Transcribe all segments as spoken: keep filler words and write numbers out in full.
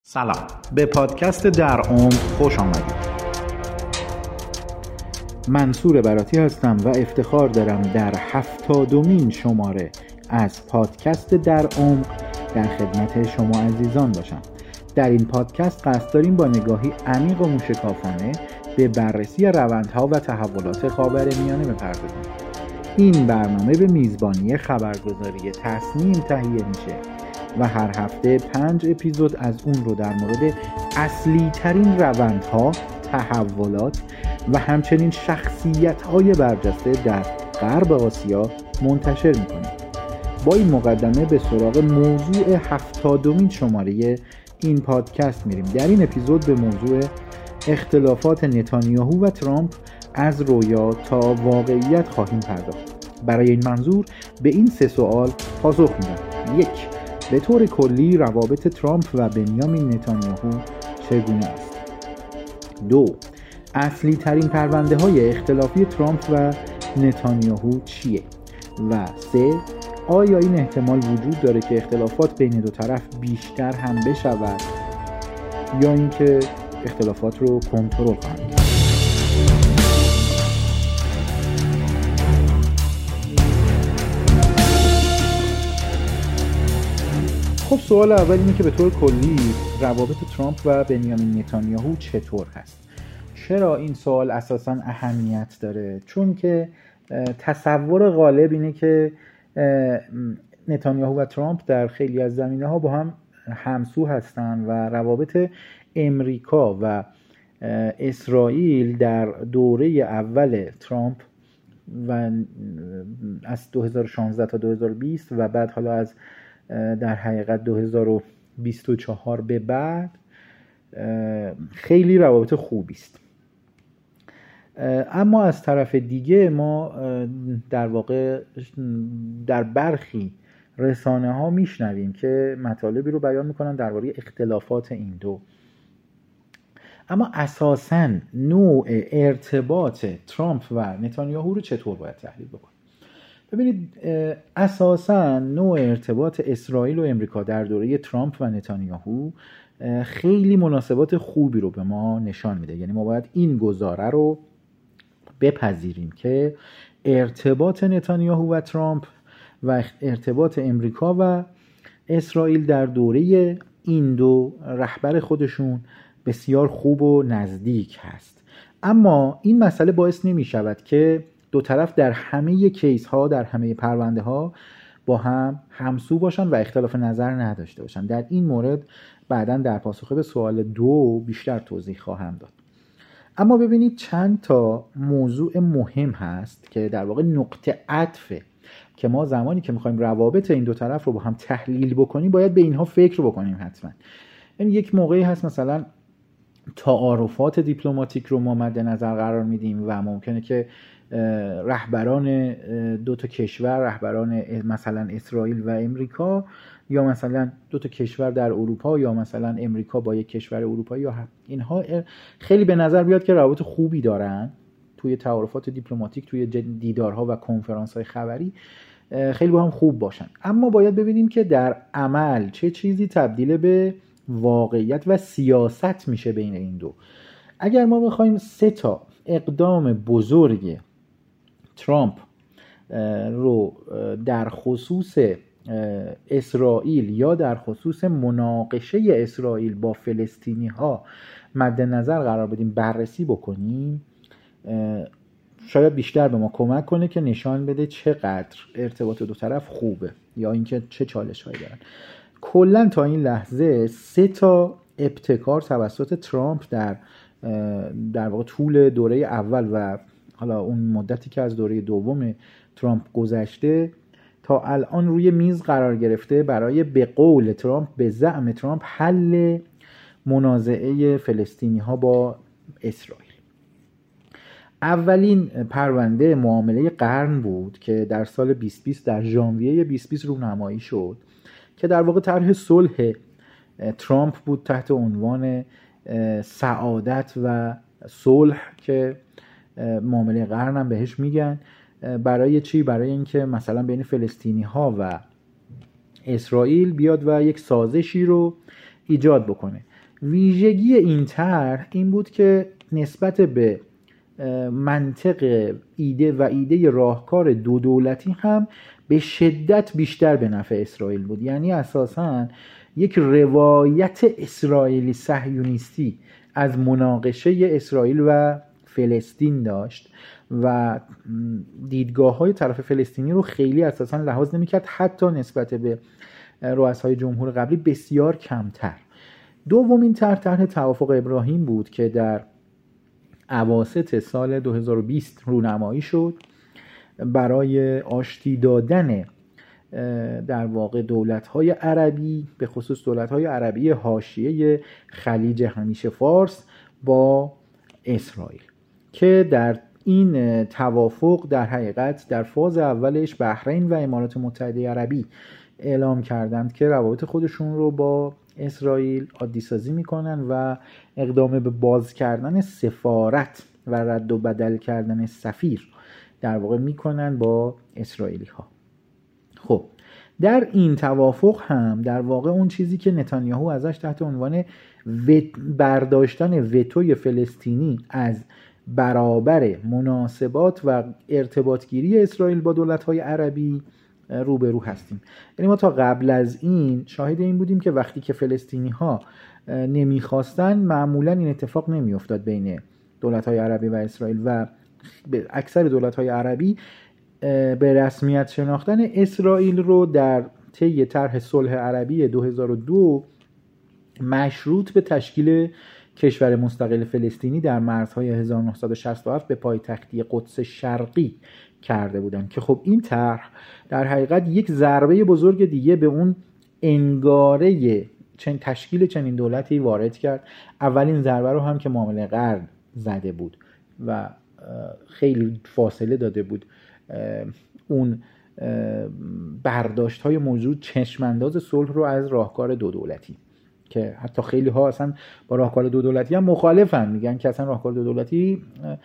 سلام، به پادکست در عمق خوش آمدید. منصور براتی هستم و افتخار دارم در هفتادمین شماره از پادکست در عمق در خدمت شما عزیزان باشم. در این پادکست قصد داریم با نگاهی عمیق و موشکافانه به بررسی روندها و تحولات خاورمیانه بپردازیم. این برنامه به میزبانی خبرگزاری تصنیم تهیه میشه و هر هفته پنج اپیزود از اون رو در مورد اصلی ترین روندها، تحولات و همچنین شخصیت‌های برجسته در غرب آسیا منتشر می‌کنیم. با این مقدمه به سراغ موضوع هفتادمین شماره این پادکست میریم. در این اپیزود به موضوع اختلافات نتانیاهو و ترامپ از رویا تا واقعیت خواهیم پرداخت. برای این منظور به این سه سوال پاسخ میدم. یک، به طور کلی روابط ترامپ و بنیامین نتانیاهو چگونه است؟ دو، اصلی ترین پرونده های اختلافی ترامپ و نتانیاهو چیه؟ و سه، آیا این احتمال وجود داره که اختلافات بین دو طرف بیشتر هم بشود یا اینکه اختلافات رو کنترل خواهند کرد؟ خب سوال اول اینه که به طور کلی روابط ترامپ و بنیامین نتانیاهو چطور هست؟ چرا این سوال اساساً اهمیت داره؟ چون که تصور غالب اینه که نتانیاهو و ترامپ در خیلی از زمینه‌ها با هم همسو هستن و روابط امریکا و اسرائیل در دوره اول ترامپ و از دو هزار و شانزده تا دو هزار و بیست و بعد حالا از در حقیقت دو هزار و بیست و چهار به بعد خیلی روابط خوبی است. اما از طرف دیگه ما در واقع در برخی رسانه ها میشنویم که مطالبی رو بیان میکنن درباره اختلافات این دو. اما اساساً نوع ارتباط ترامپ و نتانیاهو رو چطور باید تحلیل بکنیم؟ ببینید، اساساً نوع ارتباط اسرائیل و امریکا در دوره ترامپ و نتانیاهو خیلی مناسبات خوبی رو به ما نشان میده. یعنی ما باید این گزاره رو بپذیریم که ارتباط نتانیاهو و ترامپ و ارتباط امریکا و اسرائیل در دوره این دو رهبر خودشون بسیار خوب و نزدیک هست. اما این مسئله باعث نمی شود که دو طرف در همه کیس ها، در همه پرونده ها با هم همسو باشن و اختلاف نظر نداشته باشن. در این مورد بعداً در پاسخ به سوال دو بیشتر توضیح خواهم داد. اما ببینید چند تا موضوع مهم هست که در واقع نقطه عطفه که ما زمانی که میخوایم روابط این دو طرف رو با هم تحلیل بکنیم باید به اینها فکر بکنیم حتما. یعنی یک موقعی هست مثلا تعارفات دیپلماتیک رو ما مد نظر قرار میدیم و ممکنه که رهبران دو تا کشور، رهبران مثلا اسرائیل و امریکا، یا مثلا دو تا کشور در اروپا، یا مثلا امریکا با یک کشور اروپایی، یا اینها خیلی به نظر بیاد که روابط خوبی دارن توی تعارفات دیپلماتیک، توی دیدارها و کنفرانس‌های خبری خیلی با هم خوب باشن. اما باید ببینیم که در عمل چه چیزی تبدیل به واقعیت و سیاست میشه بین این دو. اگر ما بخوایم سه تا اقدام بزرگ ترامپ رو در خصوص اسرائیل یا در خصوص مناقشه اسرائیل با فلسطینی ها مد نظر قرار بدیم، بررسی بکنیم، شاید بیشتر به ما کمک کنه که نشان بده چقدر ارتباط دو طرف خوبه یا اینکه چه چالش هایی دارن. کلا تا این لحظه سه تا ابتکار توسط ترامپ در در واقع طول دوره اول و حالا اون مدتی که از دوره دوم ترامپ گذشته تا الان روی میز قرار گرفته برای به قول ترامپ، به زعم ترامپ، حل منازعه فلسطینی ها با اسرائیل. اولین پرونده معامله قرن بود که در سال بیست بیست در ژانویه بیست بیست رونمایی شد که در واقع طرح صلح ترامپ بود تحت عنوان سعادت و صلح که معامله قرن هم بهش میگن. برای چی؟ برای اینکه مثلا بین فلسطینی ها و اسرائیل بیاد و یک سازشی رو ایجاد بکنه. ویژگی این طرح این بود که نسبت به منطق ایده و ایده راهکار دو دولتی هم به شدت بیشتر به نفع اسرائیل بود. یعنی اساساً یک روایت اسرائیلی صهیونیستی از مناقشه اسرائیل و فلسطین داشت و دیدگاه های طرف فلسطینی رو خیلی اساساً لحاظ نمی‌کرد، حتی نسبت به رؤسای جمهور قبلی بسیار کمتر. دومین طرح طرح توافق ابراهیم بود که در اواسط سال دو هزار و بیست رونمایی شد برای آشتی دادن در واقع دولت‌های عربی، به خصوص دولت‌های عربی حاشیه خلیج همیشه فارس با اسرائیل، که در این توافق در حقیقت در فاز اولش بحرین و امارات متحده عربی اعلام کردند که روابط خودشون رو با اسرائیل عادی سازی میکنن و اقدام به باز کردن سفارت و رد و بدل کردن سفیر در واقع میکنن با اسرائیلی ها. خب در این توافق هم در واقع اون چیزی که نتانیاهو ازش تحت عنوان برداشتن وتوی فلسطینی از برابر مناسبات و ارتباطگیری اسرائیل با دولت‌های عربی روبرو هستیم. یعنی ما تا قبل از این شاهد این بودیم که وقتی که فلسطینی‌ها نمیخواستن معمولا این اتفاق نمیافتاد بین دولت‌های عربی و اسرائیل و اکثر دولت‌های عربی به رسمیت شناختن اسرائیل رو در طی طرح صلح عربی دو هزار و دو مشروط به تشکیل کشور مستقل فلسطینی در مرزهای هزار و نهصد و شصت و هفت به پایتختی قدس شرقی کرده بودند که خب این طرح در حقیقت یک ضربه بزرگ دیگه به اون انگاره چن تشکیل چنین دولتی وارد کرد. اولین ضربه رو هم که معامله قرن زده بود و خیلی فاصله داده بود اون برداشت های موجود چشمانداز صلح رو از راهکار دو دولتی، که حتی خیلی ها اصلا با راهکار دو دولتی هم مخالفن، میگن که اصلا راهکار دو دولتی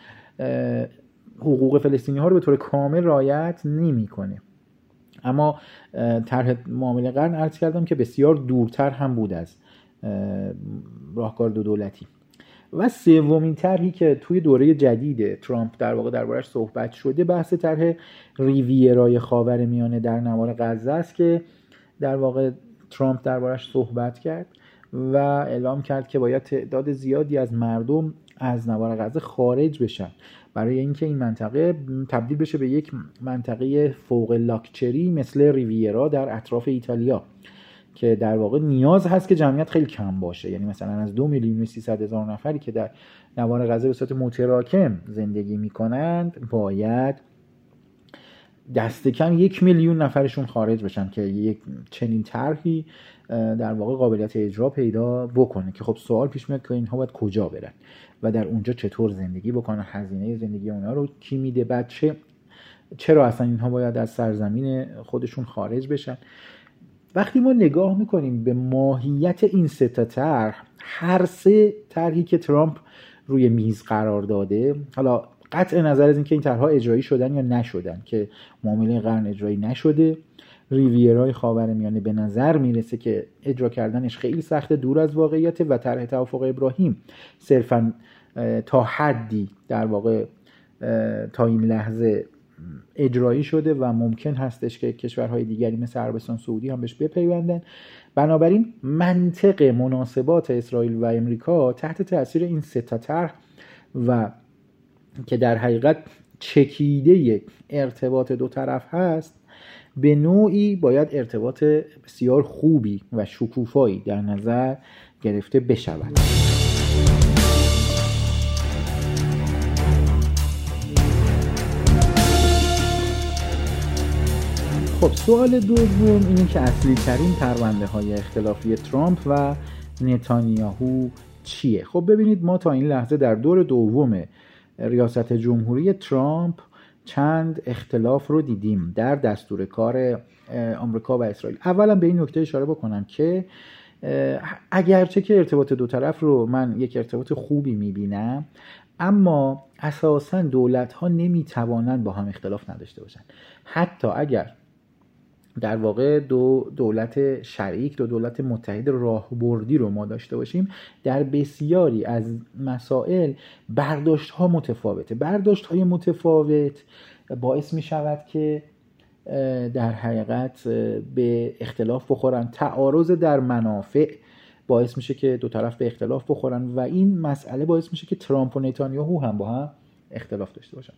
حقوق فلسطینی ها رو به طور کامل رعایت نمیکنه. اما طرح معامله قرن عرض کردم که بسیار دورتر هم بود از راهکار دو دولتی. و سومین طرحی که توی دوره جدید ترامپ در واقع دربارش صحبت شده بحث طرح ریویرای خاورمیانه در نوار غزه است که در واقع ترامپ دربارش صحبت کرد و اعلام کرد که باید تعداد زیادی از مردم از نوار غزه خارج بشن برای اینکه این منطقه تبدیل بشه به یک منطقه فوق لاکچری مثل ریویرا در اطراف ایتالیا، که در واقع نیاز هست که جمعیت خیلی کم باشه. یعنی مثلا از دو میلیون و سیصد هزار نفری که در نوار غزه به صورت متراکم زندگی میکنند باید دست کم یک میلیون نفرشون خارج بشن که یک چنین طرحی در واقع قابلیت اجرا پیدا بکنه. که خب سوال پیش میاد که اینها باید کجا برن و در اونجا چطور زندگی بکنن، هزینه زندگی اونها رو کی میده، بعد چه چرا اصلا اینها باید از سرزمین خودشون خارج بشن. وقتی ما نگاه میکنیم به ماهیت این سه تا طرح، هر سه طرحی که ترامپ روی میز قرار داده، حالا قطع نظر از اینکه این طرحها اجرایی شدن یا نشدن، که معامله قرن اجرایی نشده، ریویرای خاورمیانه به نظر میرسه که اجرا کردنش خیلی سخته، دور از واقعیت، و طرح توافق ابراهیم صرفا تا حدی در واقع تا این لحظه اجرایی شده و ممکن هستش که کشورهای دیگری مثل عربستان سعودی هم بهش بپیوندن. بنابراین منطق مناسبات اسرائیل و امریکا تحت تاثیر این سه تا طرح و که در حقیقت چکیده ارتباط دو طرف هست، به نوعی باید ارتباط بسیار خوبی و شکوفایی در نظر گرفته بشود. خب سوال دوم اینه که اصلی ترین پرونده های اختلافی ترامپ و نتانیاهو چیه؟ خب ببینید، ما تا این لحظه در دور دوم ریاست جمهوری ترامپ چند اختلاف رو دیدیم در دستور کار آمریکا و اسرائیل. اولا به این نکته اشاره بکنم که اگرچه که ارتباط دو طرف رو من یک ارتباط خوبی میبینم، اما اساساً دولت‌ها نمیتوانند با هم اختلاف نداشته باشند. حتی اگر در واقع دو دولت شریک، دو دولت متحد راهبردی رو ما داشته باشیم، در بسیاری از مسائل برداشت ها متفاوته. برداشت های متفاوت باعث می شود که در حقیقت به اختلاف بخورن. تعارض در منافع باعث میشه که دو طرف به اختلاف بخورن و این مسئله باعث میشه که ترامپ و نتانیاهو هم با هم اختلاف داشته باشن.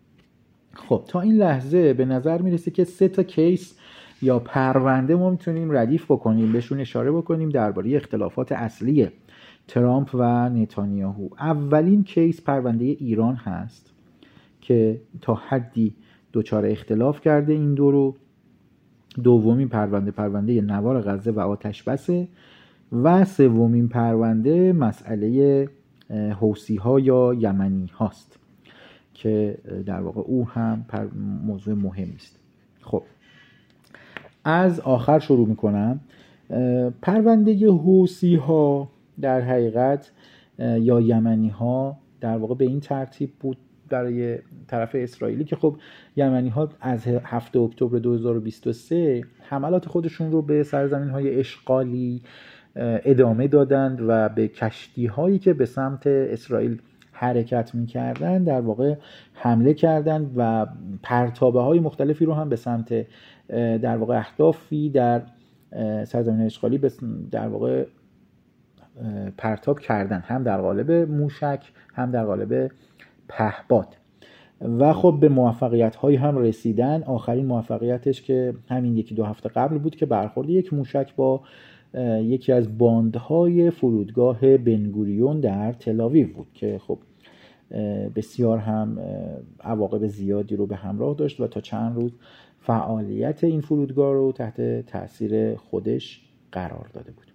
خب تا این لحظه به نظر میرسه که سه تا کیس یا پرونده ما میتونیم ردیف بکنیم، بهشون اشاره بکنیم درباره اختلافات اصلی ترامپ و نتانیاهو. اولین کیس پرونده ایران هست که تا حدی دوچار اختلاف کرده این دو رو. دومین پرونده پرونده نوار غزه و آتش بسه و سومین پرونده مسئله حوثی ها یا یمنی هاست که در واقع او هم موضوع مهمی است. خب از آخر شروع میکنم. پرونده حوثی ها در حقیقت یا یمنی ها در واقع به این ترتیب بود برای طرف اسرائیلی که خب یمنی ها از هفتم اکتبر دو هزار و بیست و سه حملات خودشون رو به سرزمین های اشغالی ادامه دادند و به کشتی هایی که به سمت اسرائیل حرکت میکردن در واقع حمله کردند و پرتابه های مختلفی رو هم به سمت در واقع اهدافی در سرزمین اشغالی در واقع پرتاب کردن، هم در قالب موشک هم در قالب پهپاد و خب به موفقیت هایی هم رسیدن. آخرین موفقیتش که همین یکی دو هفته قبل بود که برخورد یک موشک با یکی از باندهای فرودگاه بنگوریون در تل‌آویو بود که خب بسیار هم عواقب زیادی رو به همراه داشت و تا چند روز فعالیت این فرودگاه رو تحت تاثیر خودش قرار داده بود.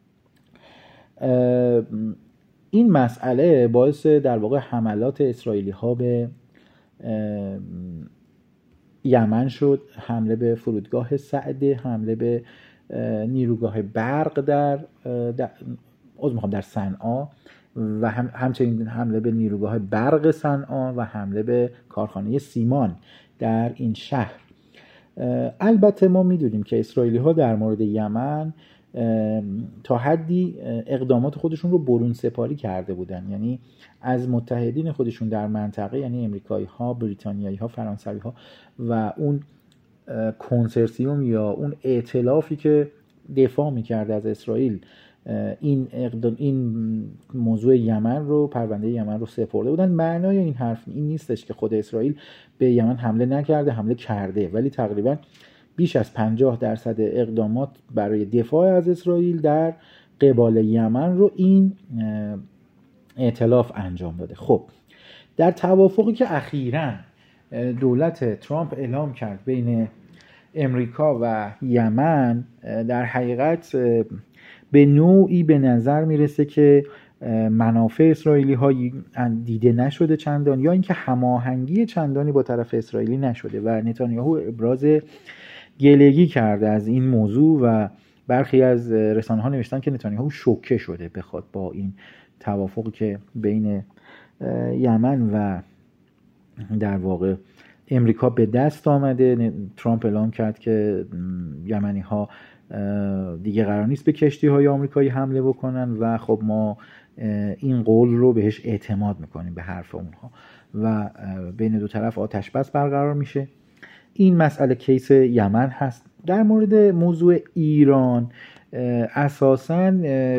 این مسئله باعث در واقع حملات اسرائیلی ها به یمن شد، حمله به فرودگاه سعده، حمله به نیروگاه برق در در از میخوام در صنعا و هم همچنین حمله به نیروگاه برق صنعا و حمله به کارخانه سیمان در این شهر. البته ما میدونیم که اسرائیلی ها در مورد یمن تا حدی اقدامات خودشون رو برون سپاری کرده بودن، یعنی از متحدین خودشون در منطقه، یعنی امریکایی ها، بریتانیایی ها، فرانسوی ها و اون کنسرسیوم یا اون ائتلافی که دفاع میکرد از اسرائیل این اقدام این موضوع یمن رو، پرونده یمن رو سپرده بودن. معنای این حرف این نیستش که خود اسرائیل به یمن حمله نکرده، حمله کرده، ولی تقریبا بیش از پنجاه درصد اقدامات برای دفاع از اسرائیل در قبال یمن رو این ائتلاف انجام داده. خب در توافقی که اخیراً دولت ترامپ اعلام کرد بین امریکا و یمن، در حقیقت به نوعی به نظر میرسه که منافع اسرائیلی ها دیده نشده چندان، یا اینکه هماهنگی چندانی با طرف اسرائیلی نشده و نتانیاهو ابراز گلگی کرده از این موضوع و برخی از رسانه ها نوشتن که نتانیاهو شوکه شده بخواد با این توافقی که بین یمن و در واقع امریکا به دست آمده. ترامپ اعلام کرد که یمنی ها دیگه قرار نیست به کشتی های آمریکایی حمله بکنن و خب ما این قول رو بهش اعتماد میکنیم، به حرف اونها، و بین دو طرف آتش بس برقرار میشه. این مسئله کیس یمن هست. در مورد موضوع ایران اساساً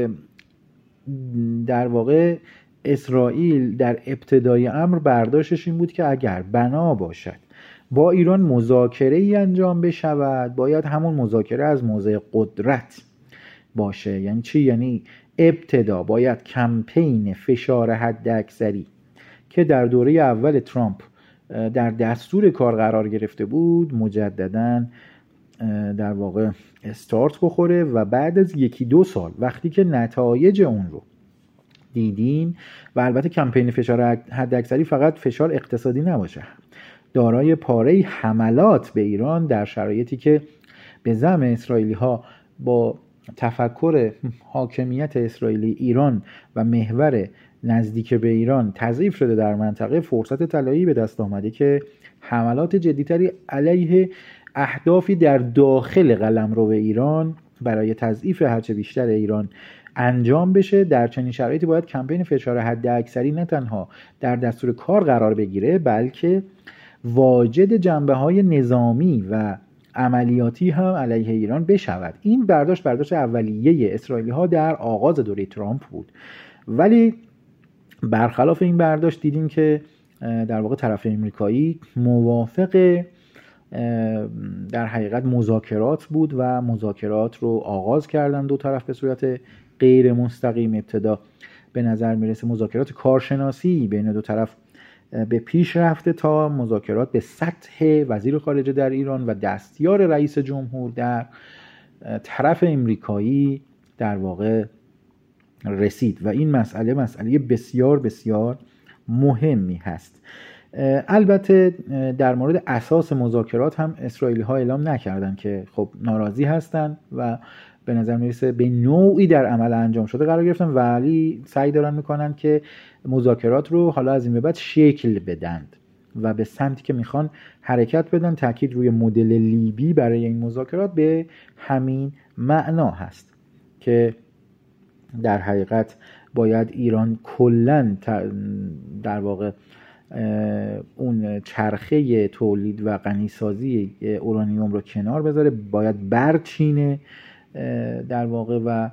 در واقع اسرائیل در ابتدای امر برداشتش این بود که اگر بنا باشد با ایران مذاکره ای انجام بشود، باید همون مذاکره از موضع قدرت باشه. یعنی چی؟ یعنی ابتدا باید کمپین فشار حداکثری که در دوره اول ترامپ در دستور کار قرار گرفته بود مجدداً در واقع استارت بخوره و بعد از یکی دو سال وقتی که نتایج اون رو دیدیم، و البته کمپین فشار حداکثری فقط فشار اقتصادی نباشه، دارای پاره حملات به ایران در شرایطی که به زعم اسرائیلی ها با تفکر حاکمیت اسرائیلی ایران و محور نزدیک به ایران تضعیف شده در منطقه، فرصت طلایی به دست آمده که حملات جدیتری علیه اهدافی در داخل قلمرو ایران برای تضعیف هرچه بیشتر ایران انجام بشه. در چنین شرایطی باید کمپین فشار حداکثری نه تنها در دستور کار قرار بگیره، بلکه واجد جنبه‌های نظامی و عملیاتی هم علیه ایران بشود. این برداشت برداشت اولیه اسرائیلی‌ها در آغاز دوره ترامپ بود، ولی برخلاف این برداشت دیدیم که در واقع طرف امریکایی موافق در حقیقت مذاکرات بود و مذاکرات رو آغاز کردن دو طرف به صورت غیر مستقیم. ابتدا به نظر میرسه مذاکرات کارشناسی بین دو طرف به پیش رفته تا مذاکرات به سطح وزیر خارجه در ایران و دستیار رئیس جمهور در طرف امریکایی در واقع رسید و این مسئله مسئله بسیار بسیار مهمی هست. البته در مورد اساس مذاکرات هم اسرائیلی ها اعلام نکردن که خب ناراضی هستن و به نظر میرسه به نوعی در عمل انجام شده قرار گرفتن، ولی سعی دارن میکنن که مذاکرات رو حالا از این به بعد شکل بدند و به سمتی که میخوان حرکت بدن. تاکید روی مدل لیبی برای این مذاکرات به همین معنا هست که در حقیقت باید ایران کلاً در واقع اون چرخه تولید و غنیسازی اورانیوم رو کنار بذاره، باید برچینه در واقع و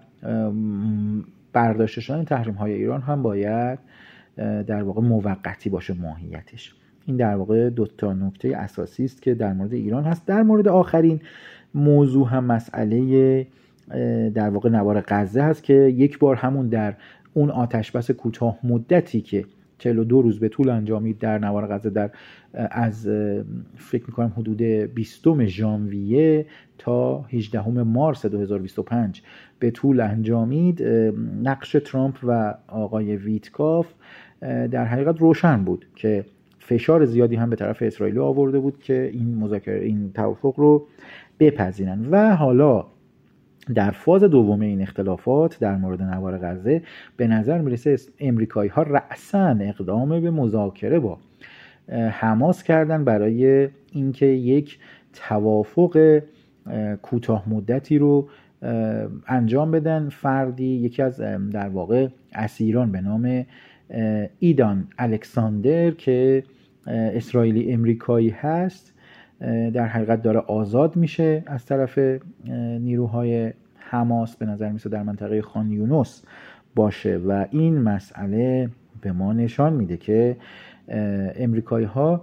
برداشته شدن تحریم های ایران هم باید در واقع موقتی باشه ماهیتش. این در واقع دو تا نکته اساسی است که در مورد ایران هست. در مورد آخرین موضوع هم مسئله در واقع نوار غزه هست که یک بار همون در اون آتش بس کوتاه مدتی که چهل و دو روز به طول انجامید در نوار غزه در از فکر میکنم حدود بیستم ژانویه تا هجدهم مارس دو هزار و بیست و پنج به طول انجامید، نقش ترامپ و آقای ویتکاف در حقیقت روشن بود که فشار زیادی هم به طرف اسرائیل آورده بود که این مذاکره این توافق رو بپذیرن و حالا در فاز دوم این اختلافات در مورد نوار غزه به نظر میرسه امریکایی ها رأساً اقدام به مذاکره با حماس کردن برای اینکه یک توافق کوتاه مدتی رو انجام بدن. فردی یکی از در واقع اسیران به نام ایدان الکساندر که اسرائیلی امریکایی هست در حقیقت داره آزاد میشه از طرف نیروهای حماس، به نظر میسه در منطقه خان یونس باشه و این مسئله به ما نشان میده که امریکایی ها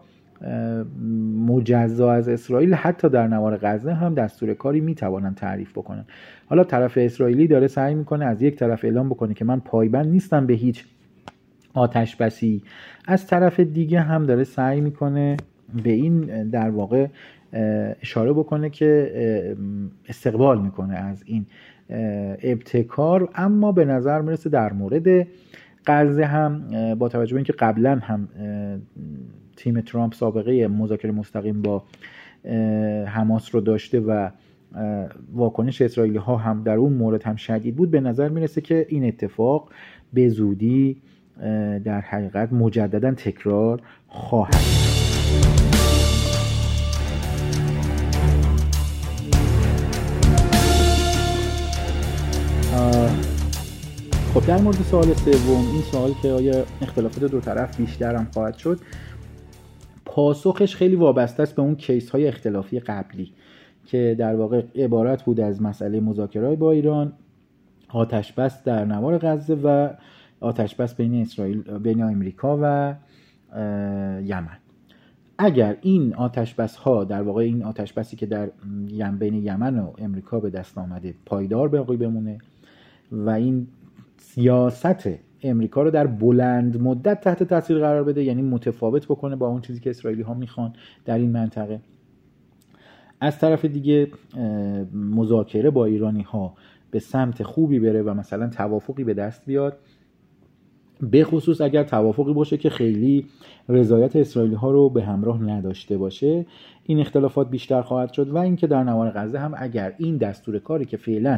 مجزا از اسرائیل حتی در نوار غزه هم دستور کاری میتوانن تعریف بکنن. حالا طرف اسرائیلی داره سعی میکنه از یک طرف اعلام بکنه که من پایبند نیستم به هیچ آتش بسی، از طرف دیگه هم داره سعی میکنه به این در واقع اشاره بکنه که استقبال میکنه از این ابتکار. اما به نظر میرسه در مورد غزه هم با توجه به اینکه قبلا هم تیم ترامپ سابقه مذاکره مستقیم با حماس رو داشته و واکنش اسرائیلی ها هم در اون مورد هم شدید بود، به نظر میرسه که این اتفاق به زودی در حقیقت مجددا تکرار خواهد. خب در مورد سوال سوم، این سوال که آیا اختلافات دو طرف بیشتر هم خواهد شد، پاسخش خیلی وابسته است به اون کیس های اختلافی قبلی که در واقع عبارت بود از مسئله مذاکرات با ایران، آتش بس در نوار غزه و آتش بس بین اسرائیل بین آمریکا و یمن. اگر این آتش بس ها در واقع این آتش بسی که در یم بین یمن و امریکا به دست آمده پایدار باقی بمونه و این سیاست امریکا رو در بلند مدت تحت تاثیر قرار بده، یعنی متفاوت بکنه با اون چیزی که اسرائیلی ها میخوان در این منطقه، از طرف دیگه مذاکره با ایرانی ها به سمت خوبی بره و مثلا توافقی به دست بیاد، به خصوص اگر توافقی باشه که خیلی رضایت اسرائیلی ها رو به همراه نداشته باشه، این اختلافات بیشتر خواهد شد. و اینکه در نوار غزه هم اگر این دستور کاری که فعلا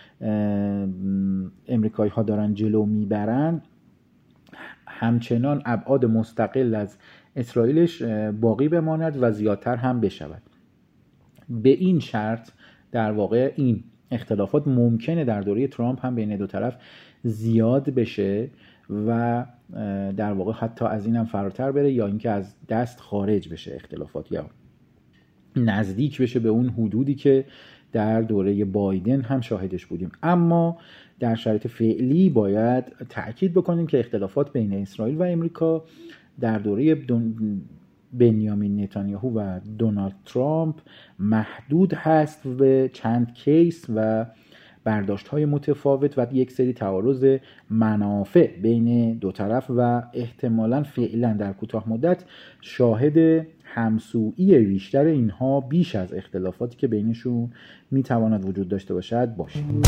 امریکایی ها دارن جلو میبرن همچنان ابعاد مستقل از اسرائیلش باقی بماند و زیادتر هم بشود. به این شرط در واقع این اختلافات ممکنه در دوره ترامپ هم بین دو طرف زیاد بشه و در واقع حتی از این هم فراتر بره یا اینکه از دست خارج بشه اختلافات یا نزدیک بشه به اون حدودی که در دوره بایدن هم شاهدش بودیم. اما در شرایط فعلی باید تأکید بکنیم که اختلافات بین اسرائیل و امریکا در دوره بنیامین نتانیاهو و دونالد ترامپ محدود هست به چند کیس و برداشت‌های متفاوت و یک سری تعارض منافع بین دو طرف و احتمالاً فعلا در کوتاه مدت شاهد همسویی بیشتر اینها بیش از اختلافاتی که بینشون میتواند وجود داشته باشد باشیم.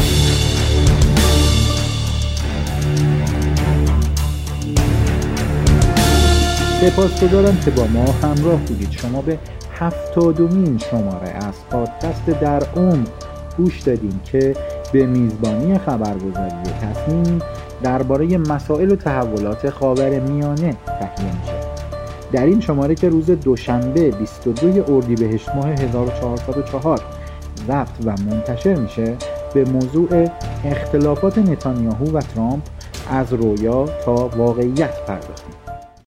سپاسگزارم که با ما همراه بودید. شما به هفتادمین شماره از پادکست در عمق گوش دادین که به میزبانی خبرگزاری تصمیم درباره مسائل و تحولات خاورمیانه تهیه میشه. در این شماره که روز دوشنبه بیست و دو اردیبهشت ماه هزار و چهارصد و چهار ضبط و منتشر میشه به موضوع اختلافات نتانیاهو و ترامپ از رویا تا واقعیت پرداختیم.